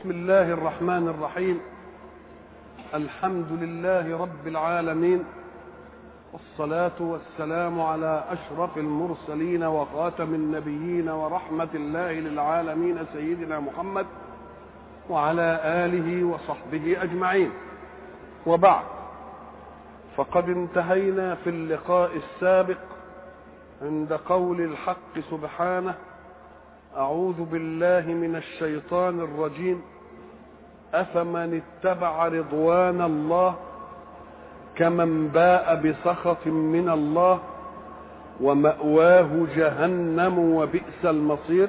بسم الله الرحمن الرحيم. الحمد لله رب العالمين، والصلاة والسلام على أشرف المرسلين وخاتم النبيين ورحمة الله للعالمين سيدنا محمد وعلى آله وصحبه أجمعين. وبعد، فقد انتهينا في اللقاء السابق عند قول الحق سبحانه: أعوذ بالله من الشيطان الرجيم، أفمن اتبع رضوان الله كمن باء بسخط من الله ومأواه جهنم وبئس المصير،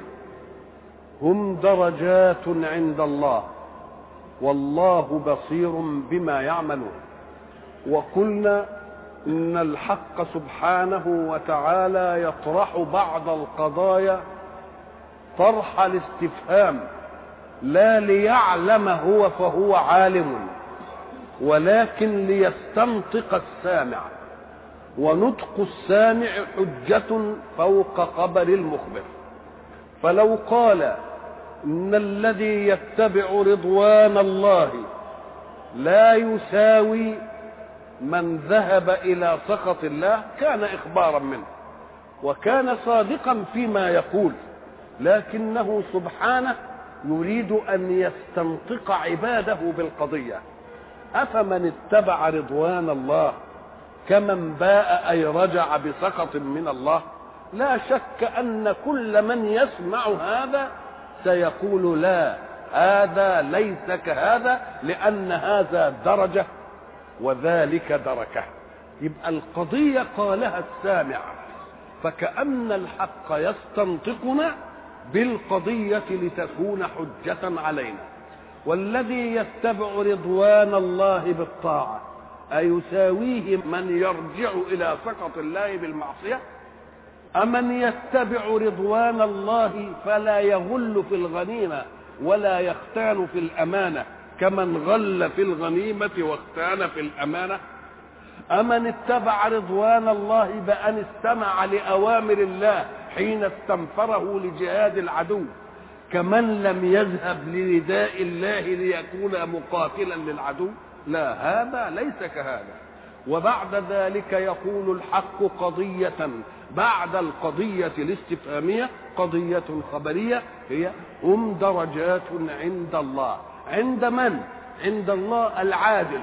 هم درجات عند الله والله بصير بما يعملون. وقلنا إن الحق سبحانه وتعالى يطرح بعض القضايا طرح الاستفهام، لا ليعلم هو فهو عالم، ولكن ليستنطق السامع، ونطق السامع حجة فوق خبر المخبر. فلو قال إن الذي يتبع رضوان الله لا يساوي من ذهب إلى سخط الله كان إخبارا منه وكان صادقا فيما يقول، لكنه سبحانه يريد أن يستنطق عباده بالقضية. أفمن اتبع رضوان الله كمن باء أي رجع بسخط من الله؟ لا شك أن كل من يسمع هذا سيقول لا، هذا ليس كهذا، لأن هذا درجة وذلك دركة. يبقى القضية قالها السامع، فكأن الحق يستنطقنا بالقضية لتكون حجة علينا. والذي يتبع رضوان الله بالطاعة أيساويه من يرجع إلى سخط الله بالمعصية؟ أمن يتبع رضوان الله فلا يغل في الغنيمة ولا يختان في الأمانة كمن غل في الغنيمة واختان في الأمانة؟ أمن اتبع رضوان الله بأن استمع لأوامر الله حين استنفره لجهاد العدو كمن لم يذهب لنداء الله ليكون مقاتلا للعدو؟ لا، هذا ليس كهذا. وبعد ذلك يقول الحق قضية بعد القضية الاستفهامية، قضية خبرية، هي هم درجات عند الله. عند من؟ عند الله العادل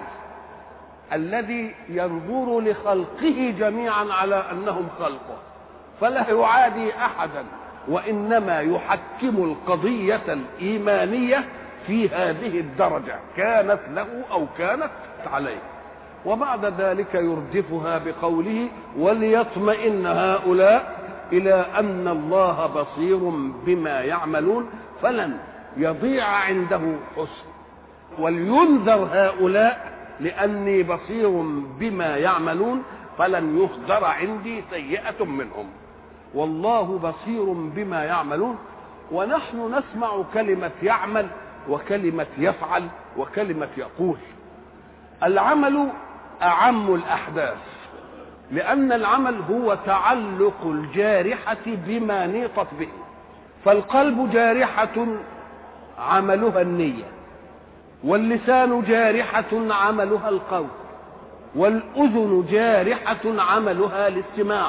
الذي ينظر لخلقه جميعا على أنهم خلقه، فلا يعادي أحدا، وإنما يحكم القضية الإيمانية في هذه الدرجة كانت له أو كانت عليه. وبعد ذلك يردفها بقوله: وليطمئن هؤلاء إلى أن الله بصير بما يعملون، فلن يضيع عنده حسن. ولينذر هؤلاء لأني بصير بما يعملون، فلن يهدر عندي سيئة منهم، والله بصير بما يعملون. ونحن نسمع كلمة يعمل وكلمة يفعل وكلمة يقول. العمل أعم الأحداث، لأن العمل هو تعلق الجارحة بما نيطت به. فالقلب جارحة عملها النية، واللسان جارحة عملها القول، والأذن جارحة عملها الاستماع،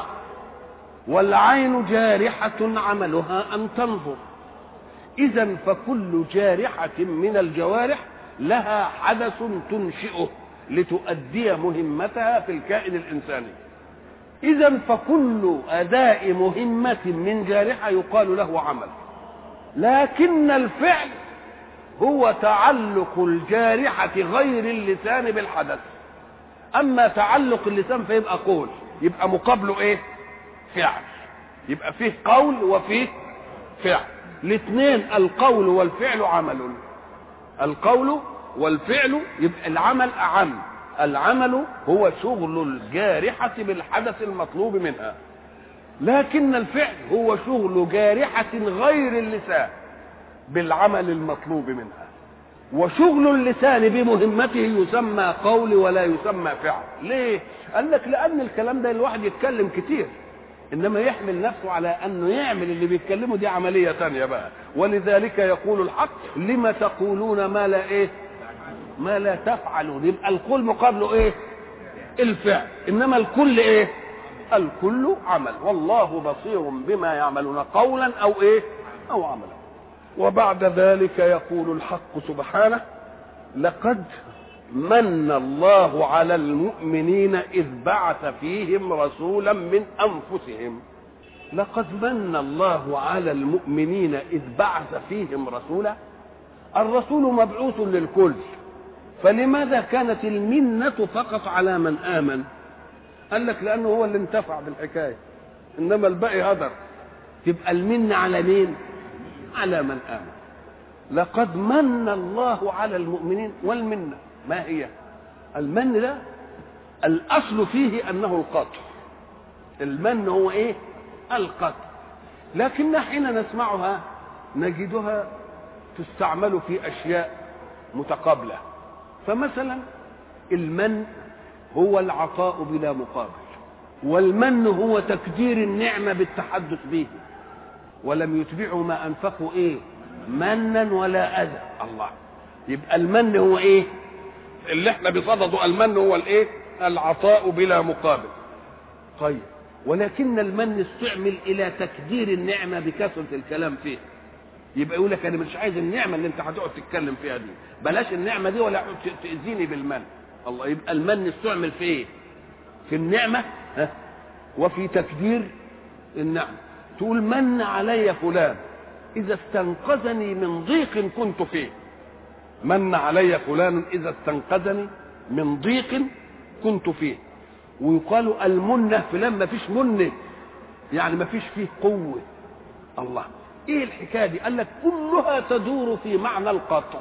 والعين جارحة عملها أن تنظر. إذن فكل جارحة من الجوارح لها حدث تنشئه لتؤدي مهمتها في الكائن الإنساني. إذن فكل أداء مهمة من جارحة يقال له عمل، لكن الفعل هو تعلق الجارحة غير اللسان بالحدث. أما تعلق اللسان فيبقى قول، يبقى مقابله إيه؟ فعل. يبقى فيه قول وفيه فعل، الاثنين القول والفعل عمل. القول والفعل، يبقى العمل أعم. العمل هو شغل الجارحة بالحدث المطلوب منها، لكن الفعل هو شغل جارحة غير اللسان بالعمل المطلوب منها. وشغل اللسان بمهمته يسمى قول ولا يسمى فعل. ليه؟ قال لك لأن الكلام ده الواحد يتكلم كتير، انما يحمل نفسه على انه يعمل اللي بيتكلمه، دي عمليه ثانيه بقى. ولذلك يقول الحق لما تقولون ما لا ايه ما لا تفعلون. يبقى القول مقابله ايه؟ الفعل. انما الكل ايه؟ الكل عمل. والله بصير بما يعملون قولا او ايه او عملا. وبعد ذلك يقول الحق سبحانه لقد من الله على المؤمنين إذ بعث فيهم رسولا من أنفسهم. لقد من الله على المؤمنين إذ بعث فيهم رسولا. الرسول مبعوث للكل، فلماذا كانت المنة فقط على من آمن؟ قال لك لأنه هو اللي انتفع بالحكاية، إنما الباقي هدر. تبقى المنة على مين؟ على من آمن. لقد من الله على المؤمنين. والمنة ما هي؟ المن ده الأصل فيه أنه القطع. المن هو إيه؟ القطع. لكن حين نسمعها نجدها تستعمل في أشياء متقابلة. فمثلا المن هو العطاء بلا مقابل، والمن هو تكدير النعمة بالتحدث به، ولم يتبعوا ما أنفقوا إيه؟ منا ولا أذى. الله. يبقى المن هو إيه؟ اللي احنا بصدده المن هو الايه؟ العطاء بلا مقابل. طيب، ولكن المن استعمل الى تكدير النعمه بكثره الكلام فيه. يبقى يقول لك انا مش عايز النعمه اللي انت هتقعد تتكلم فيها دي، بلاش النعمه دي ولا تاذيني بالمن. الله. يبقى المن استعمل في ايه؟ في النعمه وفي تكدير النعمه. تقول من علي فلان اذا استنقذني من ضيق كنت فيه. من علي فلان اذا استنقذني من ضيق كنت فيه. ويقال المنه فلان ما فيش منه، يعني ما فيش فيه قوه. الله. ايه الحكايه دي؟ قال لك كلها تدور في معنى القطع.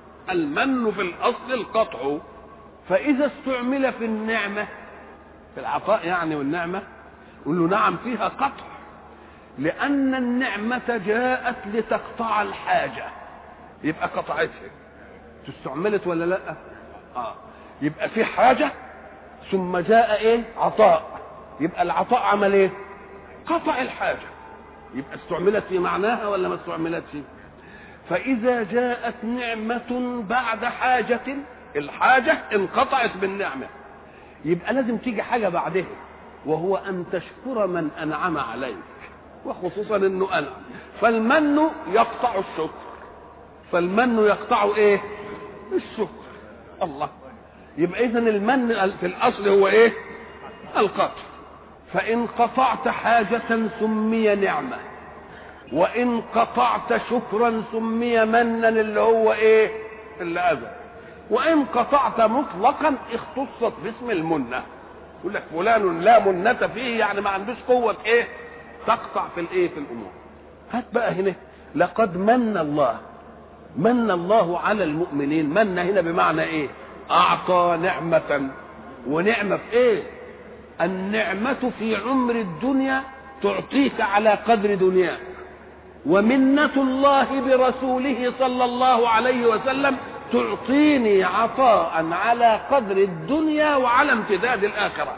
المن في الاصل القطع، فاذا استعمل في النعمه في العطاء يعني والنعمه يقول له نعم فيها قطع، لان النعمه جاءت لتقطع الحاجه، يبقى قطعتها. استعملت ولا لا؟ يبقى في حاجه ثم جاء ايه؟ عطاء. يبقى العطاء عمل ايه؟ قطع الحاجه. يبقى استعملت في معناها ولا ما استعملتش؟ فاذا جاءت نعمه بعد حاجه، الحاجه انقطعت بالنعمه، يبقى لازم تيجي حاجه بعدها، وهو ان تشكر من انعم عليك، وخصوصا انه انعم. فالمن يقطع الشكر، فالمن يقطع ايه؟ الشكر. الله. يبقى اذا المن في الاصل هو ايه؟ القطع. فان قطعت حاجه سمي نعمه، وان قطعت شكرا سمي منا اللي هو ايه؟ اللي اذى. وان قطعت مطلقا اختصت باسم المنه. يقول لك فلان لا منة فيه، يعني ما عندوش قوه ايه؟ تقطع في الايه؟ في الامور. هات بقى هنا لقد من الله. من الله على المؤمنين. من هنا بمعنى ايه؟ اعطى نعمة. ونعمة في ايه؟ النعمة في عمر الدنيا تعطيك على قدر دنياك، ومنة الله برسوله صلى الله عليه وسلم تعطيني عطاء على قدر الدنيا وعلى امتداد الآخرة.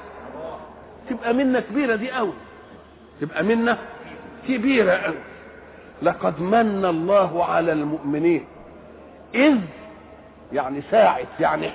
تبقى منة كبيرة دي قوي، تبقى منة كبيرة قوي. لقد من الله على المؤمنين إذ، يعني ساعة، يعني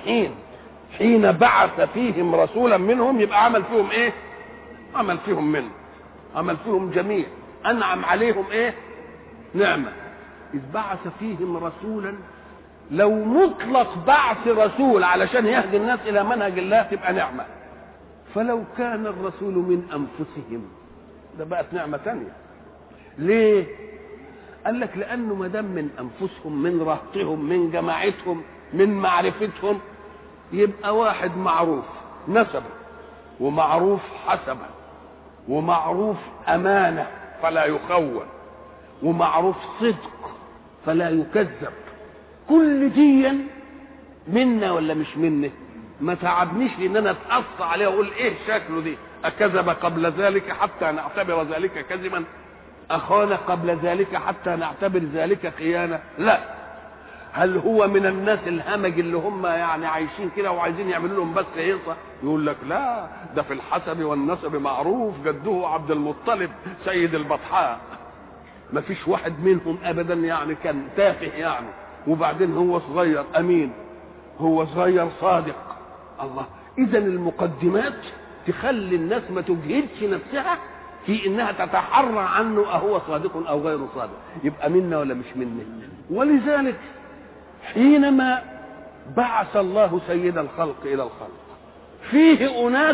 حين بعث فيهم رسولا منهم. يبقى عمل فيهم ايه؟ عمل فيهم منه، عمل فيهم جميل، انعم عليهم ايه؟ نعمة. إذ بعث فيهم رسولا. لو مطلق بعث رسول علشان يهدي الناس إلى منهج الله تبقى نعمة. فلو كان الرسول من أنفسهم ده بقت نعمة تانية. ليه؟ قال لك لأنه ما دام من أنفسهم، من رهطهم، من جماعتهم، من معرفتهم، يبقى واحد معروف نسبا، ومعروف حسبا، ومعروف أمانة فلا يخون، ومعروف صدق فلا يكذب. كل دي منا ولا مش منا؟ ما تعبنيش ان انا اتقص عليه واقول ايه شكله دي؟ اكذب قبل ذلك حتى نعتبر ذلك كذبا؟ اخان قبل ذلك حتى نعتبر ذلك خيانه؟ لا. هل هو من الناس الهمج اللي هم يعني عايشين كده وعايزين يعملوا لهم بس هيصه؟ يقول لك لا، ده في الحسب والنسب معروف، جده عبد المطلب سيد البطحاء. ما فيش واحد منهم ابدا يعني كان تافه يعني، وبعدين هو صغير امين، هو صغير صادق. الله، اذا المقدمات تخلي الناس ما تجهدش نفسها في انها تتحرى عنه اهو صادق او غير صادق، يبقى منا ولا مش منا. ولذلك حينما بعث الله سيد الخلق الى الخلق فيه اناس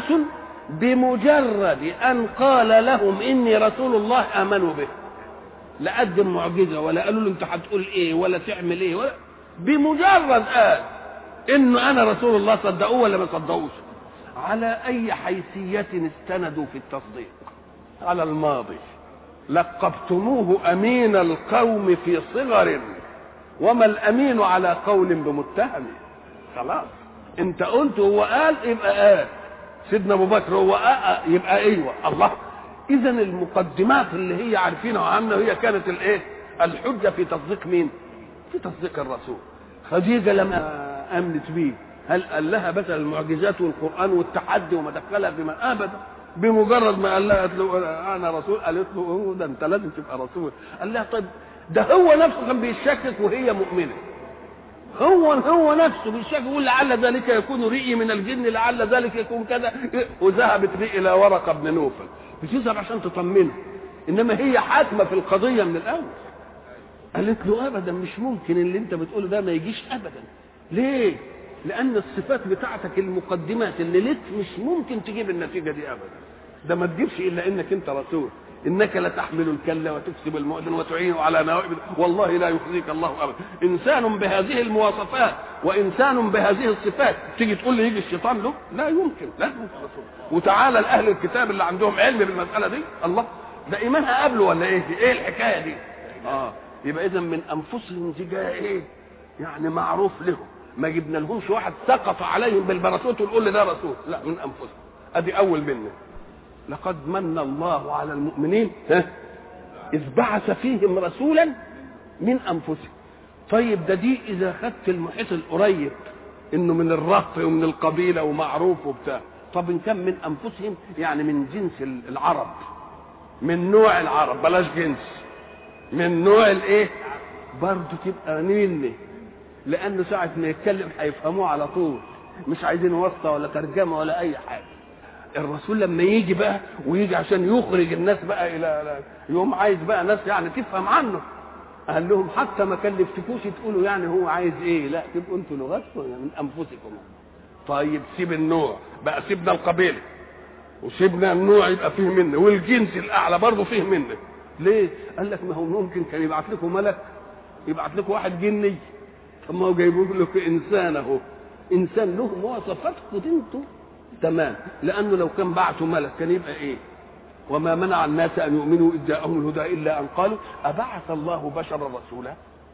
بمجرد ان قال لهم اني رسول الله امنوا به، لا قدم معجزه ولا قالوا له انت هتقول ايه ولا تعمل ايه ولا، بمجرد قال انه انا رسول الله صدقوه ولا ما صدقوش. على اي حيثيه استندوا في التصديق؟ على الماضي، لقبتموه امين القوم في صغر وما الامين على قول بمتهم. خلاص انت قلت هو قال يبقى قال، سيدنا ابو بكر هو يبقى ايوه. الله، اذا المقدمات اللي هي عارفينها وعامله هي كانت الايه؟ الحجه في تصديق مين؟ في تصديق الرسول. خديجه لما امنت بيه هل قال لها بس المعجزات والقران والتحدي وما دخلها بما ابدا؟ بمجرد ما قال لها انا رسول، قالت له ده انت لازم تبقى رسول. قال لها طيب ده هو نفسه كان بيشكك وهي مؤمنه، هو نفسه بيشكك يقول لعل ذلك يكون رئي من الجن، لعل ذلك يكون كذا، وذهبت به الى ورقه بن نوفل بتذهب عشان تطمنه، انما هي حاكمه في القضيه من الاول. قالت له ابدا مش ممكن اللي انت بتقوله ده ما يجيش ابدا. ليه؟ لان الصفات بتاعتك المقدمات اللي لك مش ممكن تجيب النتيجه دي ابدا. ده ما تجيبش الا انك انت رسول، انك لتحمل الكل وتكسب المؤذن وتعينه على نوائب، والله لا يخزيك الله ابدا. انسان بهذه المواصفات وانسان بهذه الصفات تيجي تقول لي يجي الشيطان له؟ لا يمكن، لازم رسول. وتعالى لاهل الكتاب اللي عندهم علم بالمساله دي، الله ده ايمانها قبله ولا ايه؟ ايه الحكايه دي؟ يبقى اذا من انفسهم دي جايه ايه؟ يعني معروف لهم، ما جبنا لهمش واحد سقط عليهم بالبراسوت ونقول لي ده رسول، لا، من انفسهم. ادي اول منه. لقد من الله على المؤمنين اذ بعث فيهم رسولا من انفسهم. طيب ده دي اذا خدت المحيط القريب انه من الرهط ومن القبيله ومعروف وبتاع، طب ان كان من انفسهم يعني من جنس العرب، من نوع العرب، بلاش جنس، من نوع الايه برضه تبقى مني، لانه ساعه ما يتكلم هيفهموه على طول، مش عايزين واسطه ولا ترجمه ولا اي حاجه. الرسول لما يجي بقى ويجي عشان يخرج الناس بقى الى يوم عايز بقى ناس يعني تفهم عنه، قال لهم حتى ما كلفتكوش تقولوا يعني هو عايز ايه، لا تبقوا انتوا لغتكم من انفسكم. طيب سيب النوع بقى، سيبنا القبيله وسيبنا النوع يبقى فيه منه، والجنس الاعلى برضه فيه منه. ليه؟ قال لك ما هو ممكن كان يبعت لكم ملك، يبعت لكم واحد جني، طب ما هو جايبوا لكم انسان اهو، انسان له مواصفاتكم انتوا تمام، لانه لو كان بعتوا ملك كان يبقى ايه؟ وما منع الناس ان يؤمنوا اذ جاءهم الهدى الا ان قالوا ابعث الله بشرا رسولا.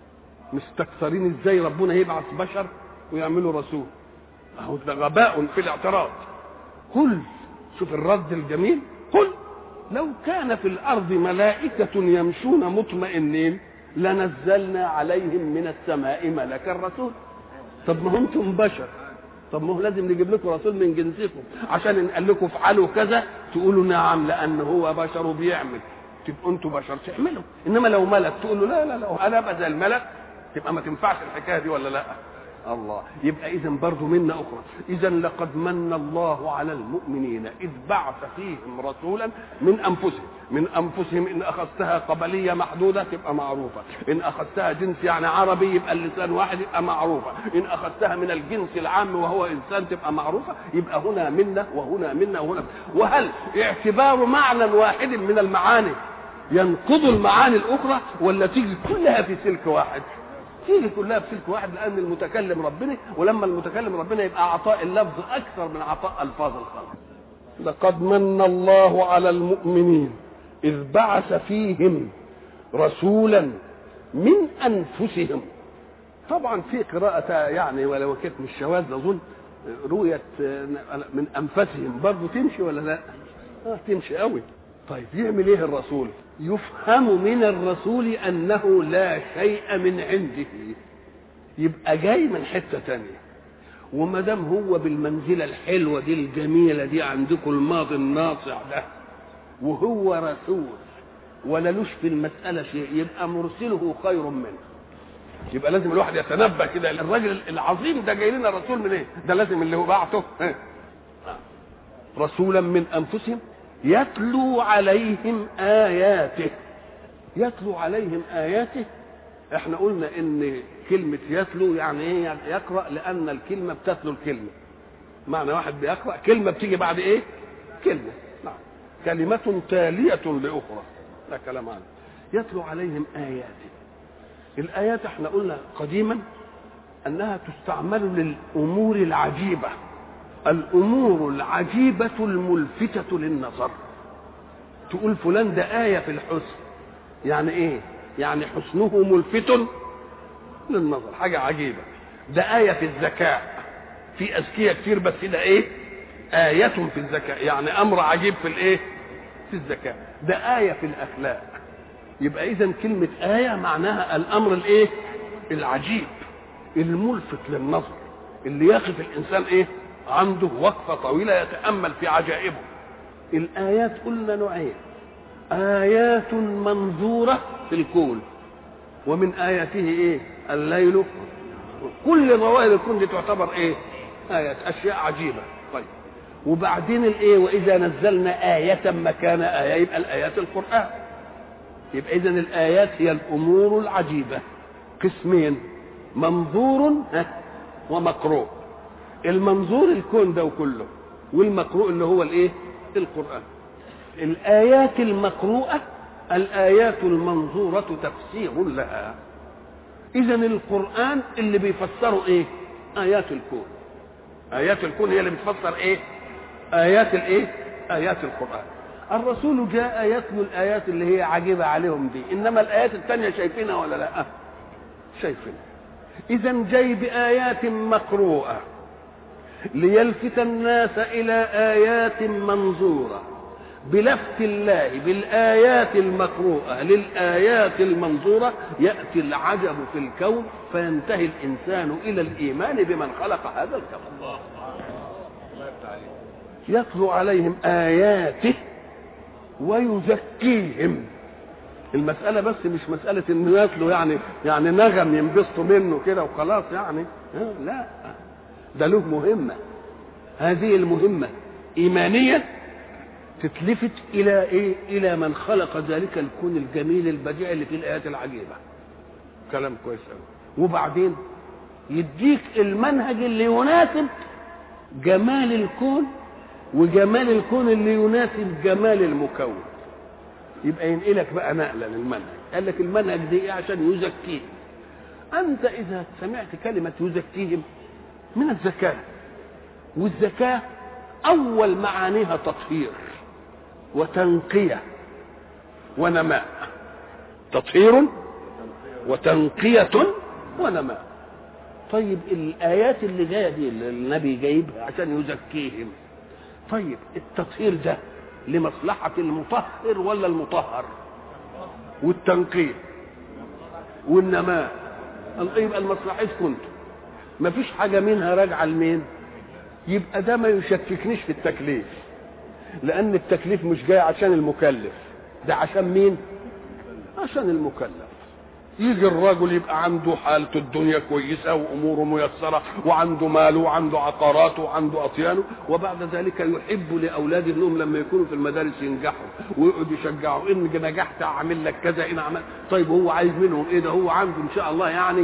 مستكثرين ازاي ربنا يبعث بشر ويعملوا رسول؟ اهو ده غباء في الاعتراض. قل، شوف الرد الجميل، قل لو كان في الارض ملائكه يمشون مطمئنين لنزلنا عليهم من السماء ملكا رسول. طب ما انتم بشر، طب ما هو لازم نجيب لكم رسول من جنسكم عشان نقول لكم افعلوا كذا تقولوا نعم لان هو بشر وبيعمل، تبقوا انتم بشر تعملوا. انما لو ملك تقول له لا لا لا انا ابقى زي الملك، تبقى ما تنفعش الحكايه دي ولا لا؟ الله. يبقى اذا برضه منا اخرى. اذا لقد من الله على المؤمنين اذ بعث فيهم رسولا من انفسهم. من انفسهم ان اخذتها قبليه محدوده تبقى معروفه، ان اخذتها جنس يعني عربي يبقى اللسان واحد يبقى معروفه، ان اخذتها من الجنس العام وهو انسان تبقى معروفه. يبقى هنا منا وهنا منا وهنا. وهل اعتبار معنى واحد من المعاني ينقض المعاني الاخرى ولا تيجي كلها في سلك واحد؟ تيجي كلها في سلك واحد، لان المتكلم ربنا، ولما المتكلم ربنا يبقى عطاء اللفظ اكثر من عطاء الفاظ الخلق. لقد من الله على المؤمنين اذ بعث فيهم رسولا من انفسهم. طبعا في قراءه يعني ولو كانت مش شواذ اظن رؤيه من انفسهم برضه تمشي ولا لا؟ تمشي قوي. طيب يعمل ايه الرسول؟ يفهم من الرسول انه لا شيء من عنده، يبقى جاي من حته تانية. وما دام هو بالمنزله الحلوه دي الجميله دي عندكم الماضي الناصع ده وهو رسول ولا لوش في المساله شيء، يبقى مرسله خير منه. يبقى لازم الواحد يتنبه كده، الراجل العظيم ده جاي لنا رسول من ايه؟ ده لازم اللي هو بعته رسولا من انفسهم يتلو عليهم اياته. يتلو عليهم اياته، احنا قلنا ان كلمه يتلو يعني ايه؟ يقرا، لان الكلمه بتتلو الكلمه. معنى واحد بيقرا كلمه بتيجي بعد ايه؟ كلمه. نعم، كلمه تاليه لاخرى، ده كلام عنه. يتلو عليهم اياته. الايات احنا قلنا قديما انها تستعمل للامور العجيبه، الامور العجيبه الملفته للنظر. تقول فلان ده ايه في الحسن، يعني ايه؟ يعني حسنه ملفت للنظر، حاجه عجيبه. ده ايه في الذكاء، في اذكياء كتير بس ده ايه؟ ايه في الذكاء، يعني امر عجيب في الايه؟ في الذكاء. ده ايه في الاخلاق. يبقى اذا كلمه ايه معناها الامر الايه؟ العجيب الملفت للنظر، اللي يقف الانسان ايه؟ عنده وقفه طويله يتامل في عجائبه. الايات قلنا نوعين: ايات منظوره في الكون، ومن اياته ايه؟ الليل. كل ظواهر الكون دي تعتبر ايه؟ ايات، اشياء عجيبه. طيب، وبعدين الايه؟ واذا نزلنا ايه مكان ايه، يبقى الايات القران. يبقى اذا الايات هي الامور العجيبه قسمين: منظور ومقروء. المنظور الكون ده وكله، والمقروء اللي هو الايه؟ القران. الايات المقروءه الايات المنظوره تفسير لها. اذا القران اللي بيفسره ايه؟ ايات الكون. ايات الكون هي اللي بتفسر ايه؟ ايات الايه؟ ايات القران. الرسول جاء يتلو الايات اللي هي عجيبه عليهم دي، انما الايات الثانيه شايفينها ولا لا؟ شايفينها. اذا جاي بايات مقروءه ليلفت الناس الى ايات منظوره. بلفت الله بالايات المقروءه للايات المنظوره ياتي العجب في الكون، فينتهي الانسان الى الايمان بمن خلق هذا الكون. يتلو عليهم اياته ويزكيهم. المسألة بس مش مسألة انه يتلو يعني نغم ينبسطوا منه كده وخلاص يعني، لا، ده له مهمة. هذه المهمة إيمانية تتلفت إلى إيه؟ إلى من خلق ذلك الكون الجميل البديع اللي فيه الآيات العجيبة. كلام كويس قوي. وبعدين يديك المنهج اللي يناسب جمال الكون، وجمال الكون اللي يناسب جمال المكون. يبقى ينقلك بقى نقله للمنهج. قال لك المنهج دي ايه؟ عشان يزكيهم. انت اذا سمعت كلمه يزكيهم من الزكاه، والزكاه اول معانيها تطهير وتنقيه ونماء. تطهير وتنقيه ونماء. طيب الايات اللي جايه دي اللي النبي جايبها عشان يزكيهم، طيب التطهير ده لمصلحة المطهر ولا المطهر؟ والتنقية والنماء، يبقى المصلحة كنت ما فيش حاجة منها راجعة لمين؟ يبقى ده ما يشككنيش في التكليف، لأن التكليف مش جاي عشان المكلف، ده عشان مين؟ عشان المكلف. يجي الرجل يبقى عنده حالته الدنيا كويسة وأموره ميسرة وعنده ماله وعنده عقاراته وعنده أطيانه، وبعد ذلك يحب لأولاده أنهم لما يكونوا في المدارس ينجحوا ويقعد يشجعوا: إن نجحت أعمل لك كذا، إن عمل. طيب هو عايز منهم إيه؟ ده هو عنده إن شاء الله يعني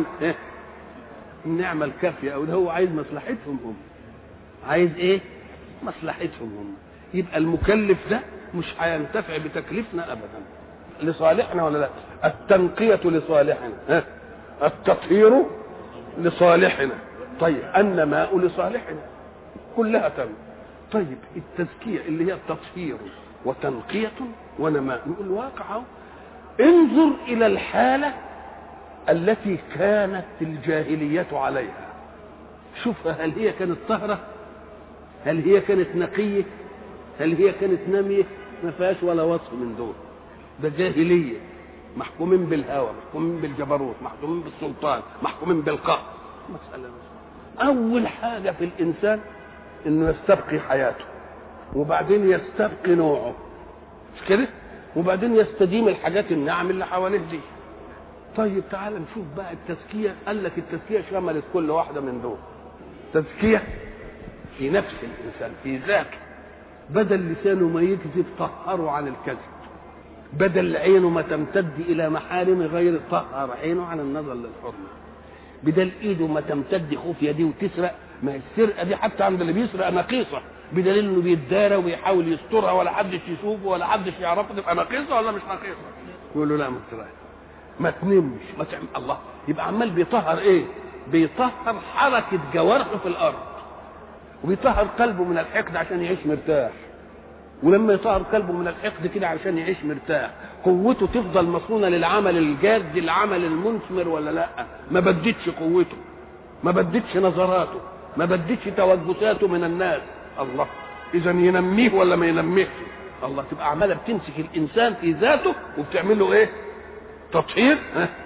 النعمة الكافية، أو ده هو عايز مصلحتهم هم. عايز إيه؟ مصلحتهم هم. يبقى المكلف ده مش هينتفع بتكليفنا أبدا. لصالحنا ولا لا؟ التنقية لصالحنا، التطهير لصالحنا، طيب النماء لصالحنا، كلها تم. طيب التزكية اللي هي التطهير وتنقية ونماء، نقول واقعه انظر إلى الحالة التي كانت الجاهلية عليها. شوفها، هل هي كانت طهرة؟ هل هي كانت نقية؟ هل هي كانت نامية؟ ما فيهاش ولا وصف من دول. ده جاهلية، محكومين بالهوى، محكومين بالجبروت، محكومين بالسلطان، محكومين بالقهر. مسألة أول حاجة في الإنسان إنه يستبقي حياته، وبعدين يستبقي نوعه، مش كده؟ وبعدين يستديم الحاجات النعم اللي حواليه دي. طيب تعال نشوف بقى التزكية. قال لك التزكية شملت كل واحدة من دول. تزكية في نفس الإنسان، في ذاته، بدل لسانه ما يكذب طهره عن الكذب، بدل عينه ما تمتد إلى محارم غير طهر عينه عن النظر للحرمة، بدل إيده ما تمتد خفية دي وتسرق. ما السرقة دي حتى عند اللي بيسرق نقيصة، بدليل إنه بيتدارى ويحاول يسترها ولا حدش يشوفه ولا حدش يعرفه، تبقى نقيصة ولا مش نقيصة؟ يقول له لا ما تسرقش، ما تنمش، ما تعمل. الله يبقى عمال بيطهر ايه؟ بيطهر حركة جوارحه في الارض، وبيطهر قلبه من الحقد عشان يعيش مرتاح. ولما يطهر قلبه من الحقد كده عشان يعيش مرتاح، قوته تفضل مصونة للعمل الجاد، العمل المثمر ولا لا؟ ما بدتش قوته، ما بدتش نظراته، ما بدتش توجساته من الناس. الله اذا ينميه ولا ما ينميهش؟ الله تبقى عماله بتمسك الانسان في ذاته وبتعمل له ايه؟ تطهير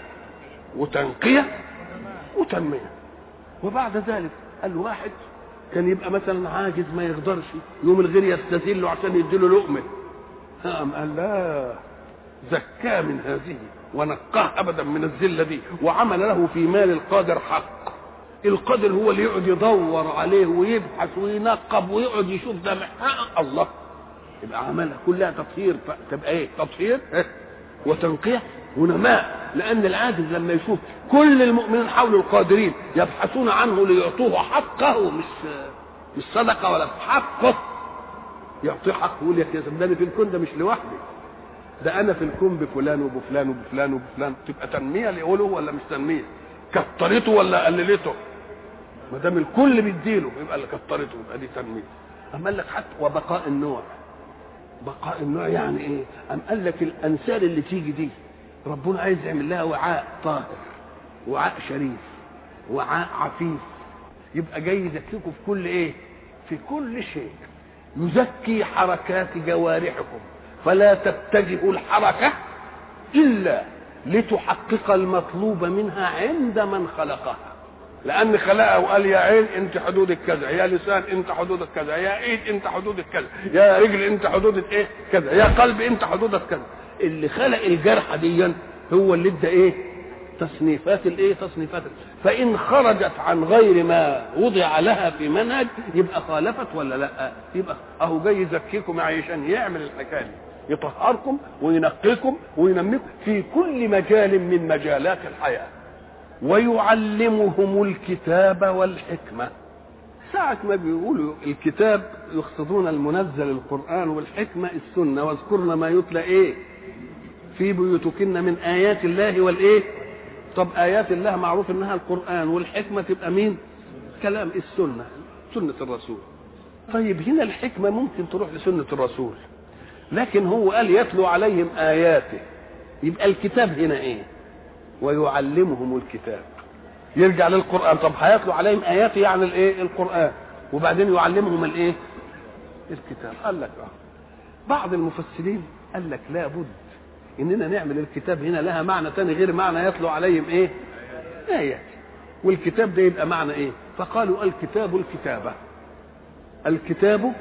وتنقية وتنمية. وبعد ذلك الواحد كان يبقى مثلا عاجز ما يقدرش، يوم الغير يستذله عشان يديله لقمة، قال لا، زكاه من هذه ونقاه أبدا من الذلة دي، وعمل له في مال القادر حق. القادر هو اللي يقعد يدور عليه ويبحث وينقب ويقعد يشوف ده محقق. الله يبقى عملها كلها تطهير. تبقى ايه؟ تطهير وتنقية ونماء. لأن العاجز لما يشوف كل المؤمنين حول القادرين يبحثون عنه ليعطوه حقه، مش صدقة ولا حقه، يعطيه حقه، يقول لك يا سيدي في الكون ده مش لوحدي، ده أنا في الكون بفلان وبفلان وبفلان وبفلان. تبقى تنمية ليقوله ولا مش تنمية؟ كترته ولا قللته؟ ما دام الكل بيديله يبقى اللي كترته يبقى دي تنمية. أما قال لك حتى وبقاء النوع. بقاء النوع يعني ايه؟ أم قال لك الأنسال اللي تيجي دي ربنا عايز يعمل لها وعاء طاهر، وعاء شريف، وعاء عفيف. يبقى جاي يزكيكم في كل ايه؟ في كل شيء. يزكي حركات جوارحكم فلا تتجهوا الحركة إلا لتحقق المطلوب منها عند من خلقها. لأن خلقها وقال يا عين أنت حدودك كذا، يا لسان أنت حدودك كذا، يا إيد أنت حدودك كذا، يا رجل أنت حدودك إيه كذا، يا قلب أنت حدودك كذا. اللي خلق الجرحة دي هو اللي ادى إيه؟ تصنيفات الإيه؟ تصنيفات. فإن خرجت عن غير ما وضع لها في منهج يبقى خالفت ولا لا؟ يبقى أهو جاي يزكيكم عشان يعمل الحكاية دي، يطهركم وينقيكم وينميكم في كل مجال من مجالات الحياة. ويعلمهم الكتاب والحكمة. ساعة ما بيقولوا الكتاب يقصدون المنزل القرآن، والحكمة السنة. واذكرن ما يتلى ايه في بيوتكن من آيات الله والايه. طب آيات الله معروف انها القرآن، والحكمة تبقى مين؟ كلام السنة، سنة الرسول. طيب هنا الحكمة ممكن تروح لسنة الرسول، لكن هو قال يتلو عليهم آياته، يبقى الكتاب هنا ايه؟ ويعلمهم الكتاب، يرجع للقرآن. طب هيتلو عليهم آياته يعني الايه؟ القرآن، وبعدين يعلمهم الايه؟ الكتاب. قال لك بعض المفسرين قال لك لا بد اننا نعمل الكتاب هنا لها معنى تاني غير معنى يتلو عليهم ايه؟ آيات. والكتاب ده يبقى معنى ايه؟ فقالوا الكتاب الكتابة، الكتاب.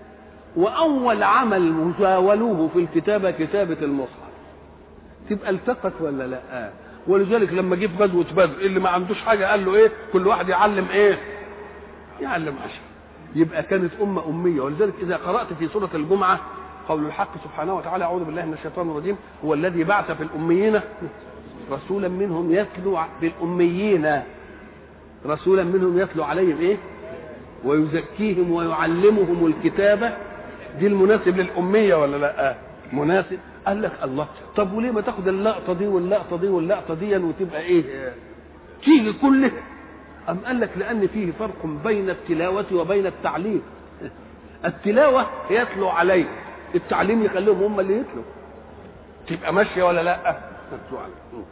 واول عمل مزاولوه في الكتابة كتابة المصحف. تبقى التقت ولا لا؟ ولذلك لما جه في غزوة بدر اللي ما عندوش حاجة قال له ايه؟ كل واحد يعلم ايه؟ يعلم 10. يبقى كانت أمة أمية. ولذلك إذا قرأت في سورة الجمعة قول الحق سبحانه وتعالى أعوذ بالله من الشيطان الرجيم هو الذي بعث في الأميين رسولا منهم يتلو بالأميين رسولا منهم يتلو عليهم ايه؟ ويزكيهم ويعلمهم الكتابة. دي المناسب للأمية ولا لا؟ مناسب. قال لك الله طب وليه ما تاخد اللقطة دي واللقطة دي واللقطة دي وتبقى ايه؟ تيجي كلها. أم قال لك لأن فيه فرق بين التلاوة وبين التعليم. التلاوة يتلو عليه، التعليم يخليهم هم اللي يتلو. تبقى ماشية ولا لا؟ يتلو عليه.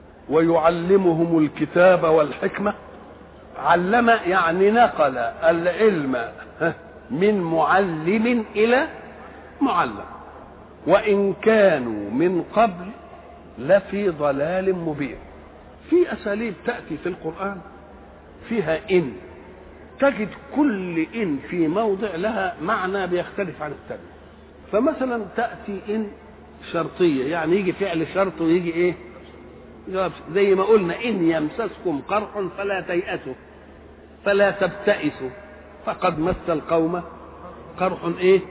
ويعلمهم الكتاب والحكمة. علم يعني نقل العلم من معلم إلى معلم، وإن كانوا من قبل لفي ضلال مبين. في أساليب تأتي في القرآن فيها إن، تجد كل إن في موضع لها معنى بيختلف عن الثاني. فمثلا تأتي إن شرطية، يعني يجي فعل شرط ويجي إيه؟ جواب. زي ما قلنا إن يمسسكم قرح فلا تيأسوا فلا تبتئسوا فقد مس القوم قرح إيه؟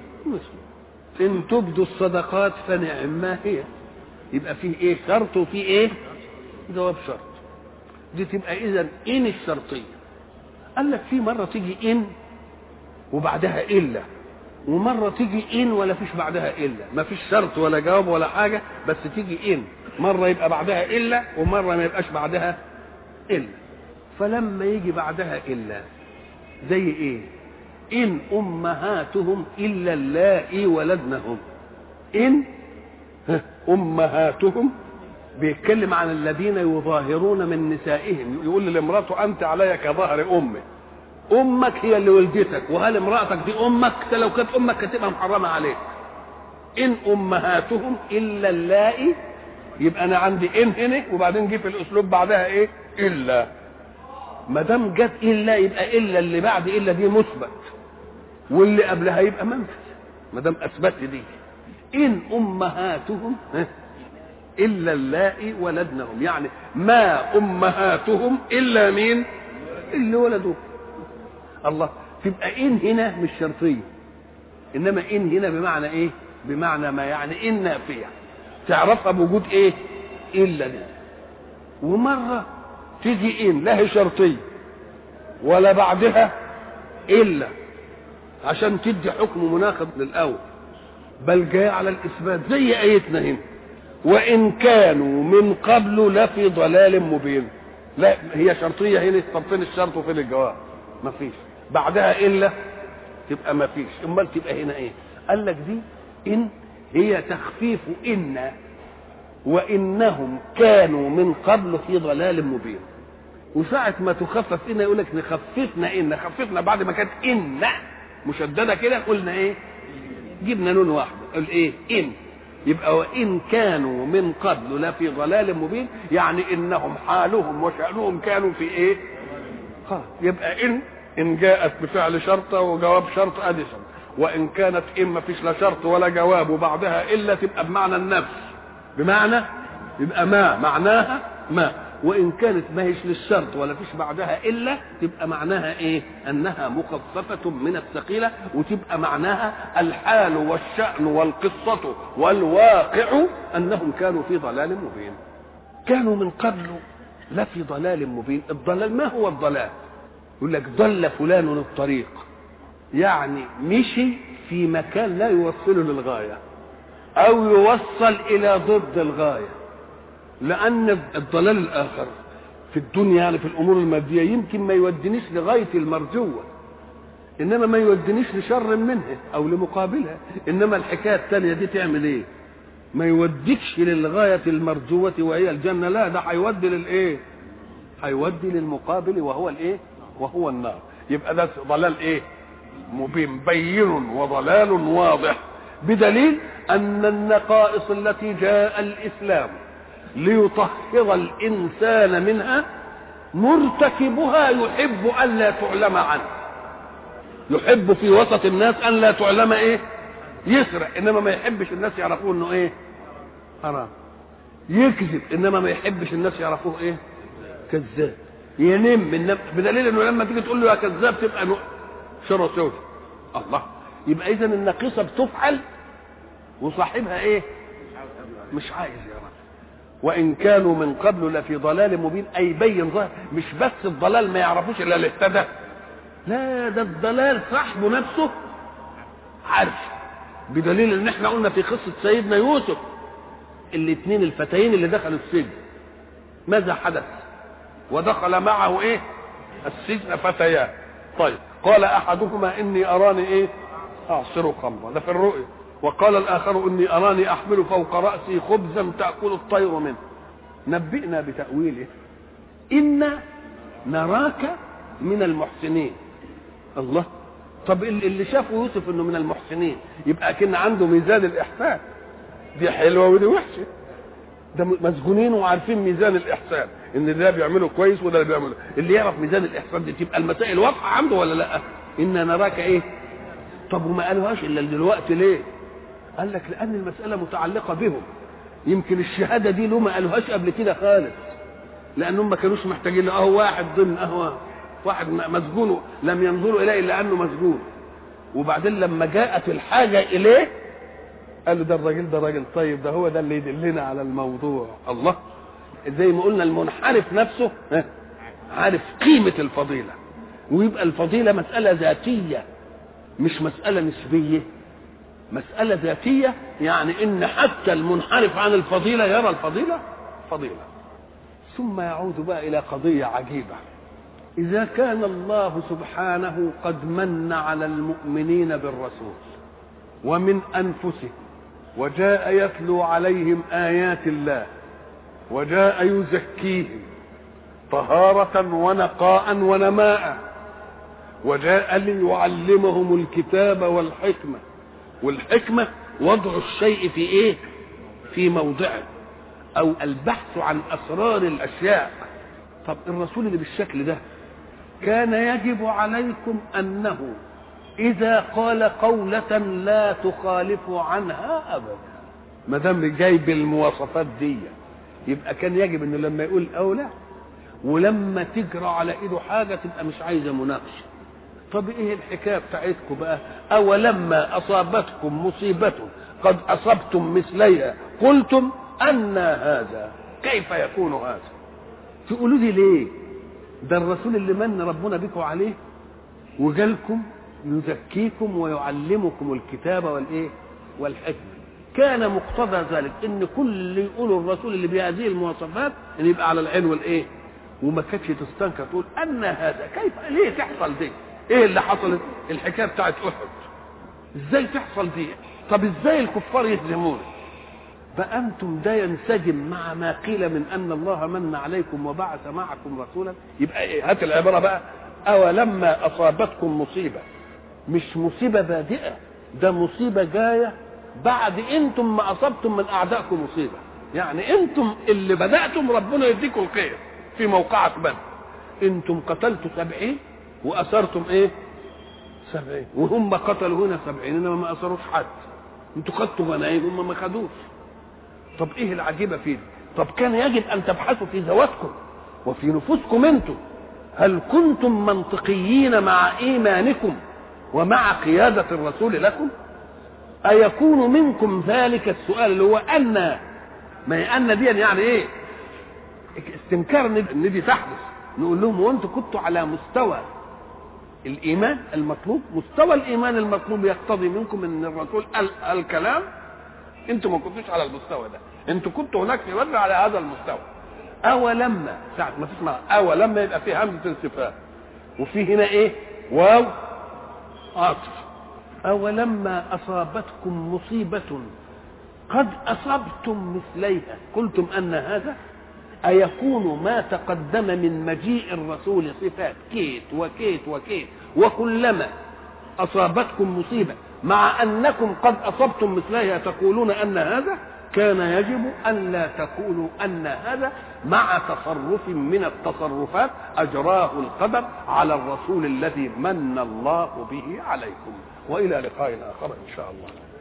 مثله. إن تبدوا الصدقات فنعما هي. يبقى فيه إيه؟ شرط وفيه إيه؟ جواب شرط. دي تبقى إذن إن الشرطية. قال لك في مرة تيجي إن وبعدها إلا، ومرة تيجي إن ولا فيش بعدها إلا، ما فيش شرط ولا جواب ولا حاجة، بس تيجي إن مرة يبقى بعدها إلا ومرة ما يبقاش بعدها إلا. فلما يجي بعدها إلا زي إيه؟ إن أمهاتهم إلا اللائي ولدنهم. إن أمهاتهم بيتكلم عن الذين يظاهرون من نسائهم، يقول لامرأته أنت علي كظهر أمي. أمك هي اللي ولدتك، وهل امرأتك دي أمك؟ لو كانت أمك كتبها محرمة عليك. إن أمهاتهم إلا اللائي، يبقى أنا عندي إن هنا وبعدين جه في الأسلوب بعدها إيه؟ إلا. ما دام جت إلا يبقى إلا اللي بعد إلا دي مثبت، واللي قبلها يبقى منفي ما دام أثبت دي. إن أمهاتهم إلا اللائي ولدنهم، يعني ما أمهاتهم إلا مين؟ اللي ولدوه. الله. تبقى إن هنا مش شرطية، إنما إن هنا بمعنى إيه؟ بمعنى ما، يعني إن نافية تعرفها بوجود إيه؟ إلا دي. ومرة تيجي إن لا هي شرطية ولا بعدها إلا عشان تدي حكم مناقض للأول، بل جاء على الإثبات زي آيتنا هنا وإن كانوا من قبل لفي ضلال مبين. لا هي شرطية هنا، طب فين الشرط وفين الجواب؟ ما فيش. بعدها إلا تبقى ما فيش. امال تبقى هنا إيه؟ قال لك دي إن هي تخفيف إن، وإنهم كانوا من قبل في ضلال مبين. وساعة ما تخفف إن يقول لك نخففنا إن، خففنا بعد ما كانت إن مشددة كده قلنا إيه؟ جبنا نون واحدة قل إيه؟ إن. يبقى وإن كانوا من قبل لفي ضلال مبين، يعني إنهم حالهم وشأنهم كانوا في إيه؟ يبقى إن جاءت بفعل شرط وجواب شرط أدي شرط. وإن كانت إن ما فيش لا شرط ولا جواب وبعدها إلا تبقى بمعنى النفس، بمعنى يبقى ما معناها ما. وإن كانت ما هيش للشرط ولا فيش بعدها إلا تبقى معناها إيه؟ أنها مخففة من الثقيلة، وتبقى معناها الحال والشأن والقصة والواقع أنهم كانوا في ضلال مبين. كانوا من قبل لفي ضلال مبين. الضلال ما هو الضلال؟ يقول لك ضل فلان الطريق، يعني مشي في مكان لا يوصله للغاية أو يوصل إلى ضد الغاية. لأن الضلال الآخر في الدنيا يعني في الأمور المادية يمكن ما يودنيش لغاية المرجوة، إنما ما يودنيش لشر منها أو لمقابلها. إنما الحكاية الثانية دي تعمل إيه؟ ما يوديكش للغاية المرجوة وهي الجنة، لا ده هيودي للإيه؟ هيودي للمقابل وهو الإيه؟ وهو النار. يبقى ده ضلال إيه؟ مبين بين وضلال واضح، بدليل أن النقائص التي جاء الإسلام ليطهر الإنسان منها مرتكبها يحب أن لا تعلم عنه، يحب في وسط الناس أن لا تعلم إيه؟ يسرق، إنما ما يحبش الناس يعرفوه إنه إيه؟ حرام. يكذب، إنما ما يحبش الناس يعرفوه إيه؟ كذاب. ينم، بدليل إنه لما تيجي تقول له يا كذاب تبقى شر سود. الله. يبقى إذن النقيصة بتفعل وصاحبها إيه؟ مش عايز يا رب. وإن كانوا من قبل لفي ضلال مبين، أي بين ظاهر. مش بس الضلال ما يعرفوش إلا اللي اهتدى، لا ده الضلال صاحبه نفسه عارف، بدليل ان احنا قلنا في قصة سيدنا يوسف الاثنين الفتيين اللي دخلوا السجن ماذا حدث؟ ودخل معه ايه؟ السجن فتيان. طيب قال احدهما اني اراني ايه؟ اعصر خمرا، ده في الرؤيا. وقال الاخر اني اراني احمل فوق راسي خبزا تاكل الطير منه. نبئنا بتاويله انا نراك من المحسنين. الله. طب اللي شافه يوسف انه من المحسنين يبقى كان عنده ميزان الاحسان، دي حلوه ودي وحشه، ده مسجونين وعارفين ميزان الاحسان. ان ده بيعمله كويس وده اللي بيعمله، اللي يعرف ميزان الاحسان دي تبقى المسائل واضحه عنده ولا لا؟ ان نراك ايه؟ طب وما قالوهاش الا دلوقتي ليه؟ قال لك لان المساله متعلقه بهم. يمكن الشهاده دي له ما قالوهاش قبل كده خالص، لانهم ما كانوش محتاجين له. واحد ضمن واحد مسجون لم ينظروا اليه الا انه مسجون، وبعدين لما جاءت الحاجه اليه قالوا ده الراجل ده راجل طيب، ده هو ده اللي يدلنا على الموضوع. الله، زي ما قلنا المنحرف نفسه عارف قيمه الفضيله، ويبقى الفضيله مساله ذاتيه مش مساله نسبيه، مساله ذاتيه. يعني ان حتى المنحرف عن الفضيله يرى الفضيله فضيله. ثم يعود بقى الى قضيه عجيبه. اذا كان الله سبحانه قد من على المؤمنين بالرسول ومن انفسهم، وجاء يتلو عليهم آيات الله، وجاء يزكيهم طهارة ونقاء ونماء، وجاء ليعلمهم الكتاب والحكمة. والحكمة وضع الشيء في ايه؟ في موضعه، او البحث عن اسرار الاشياء. طب الرسول اللي بالشكل ده كان يجب عليكم انه إذا قال قولة لا تخالف عنها أبدا، ما دام جاي بالمواصفات دي يبقى كان يجب إنه لما يقول أولى ولما تجرى على إيده حاجة تبقى مش عايزة مناقشة. طب إيه الحكاية بتاعتكم بقى؟ أولما أصابتكم مصيبة قد أصبتم مثليها قلتم أن هذا، كيف يكون هذا؟ تقولوا لي ليه؟ ده الرسول اللي من ربنا بكم عليه وجالكم يزكيكم ويعلمكم الكتاب والايه والحكمه. كان مقتضى ذلك ان كل اللي يقوله الرسول اللي بهذه المواصفات ان يبقى على العين والايه، وما كانتش تستنكر تقول ان هذا كيف، ليه تحصل دي؟ ايه اللي حصلت؟ الحكايه بتاعت احد ازاي تحصل دي؟ طب ازاي الكفار يهزمون؟ بقى انتم ده ينسجم مع ما قيل من ان الله من عليكم وبعث معكم رسولا؟ يبقى ايه؟ هات العباره بقى، اولما اصابتكم مصيبه، مش مصيبه بادئه، ده مصيبه جايه بعد انتم ما اصبتم من اعدائكم مصيبه. يعني انتم اللي بداتم ربنا يديكم الخير في موقعة بدر. انتم قتلتوا 70 واسرتم ايه 70، وهم قتلوا هنا 70 انما ما اسروش حد. انتوا خدتوا غنائم هم ما خدوش. طب ايه العجيبه فيه؟ طب كان يجب ان تبحثوا في ذواتكم وفي نفوسكم انتم، هل كنتم منطقيين مع ايمانكم ومع قيادة الرسول لكم؟ أيكون منكم ذلك السؤال اللي هو أن، ما هي أن دي يعني إيه؟ استنكار إن دي تحدث. نقول لهم وأنتم كنتوا على مستوى الإيمان المطلوب، مستوى الإيمان المطلوب يقتضي منكم إن الرسول الكلام، أنتم ما كنتوش على المستوى ده، أنتم كنتوا هناك في بدر على هذا المستوى. أولما ساعة ما تسمع أولما يبقى فيه همزة استفهام وفي هنا إيه؟ واو عطف. أولما أصابتكم مصيبة قد أصبتم مثليها قلتم أن هذا، أيكون ما تقدم من مجيء الرسول صفات كيت وكيت وكيت، وكلما أصابتكم مصيبة مع أنكم قد أصبتم مثليها تقولون أن هذا، كان يجب أن لا تقولوا أن هذا مع تصرف من التصرفات أجراه القدر على الرسول الذي من الله به عليكم. وإلى لقاء آخر إن شاء الله.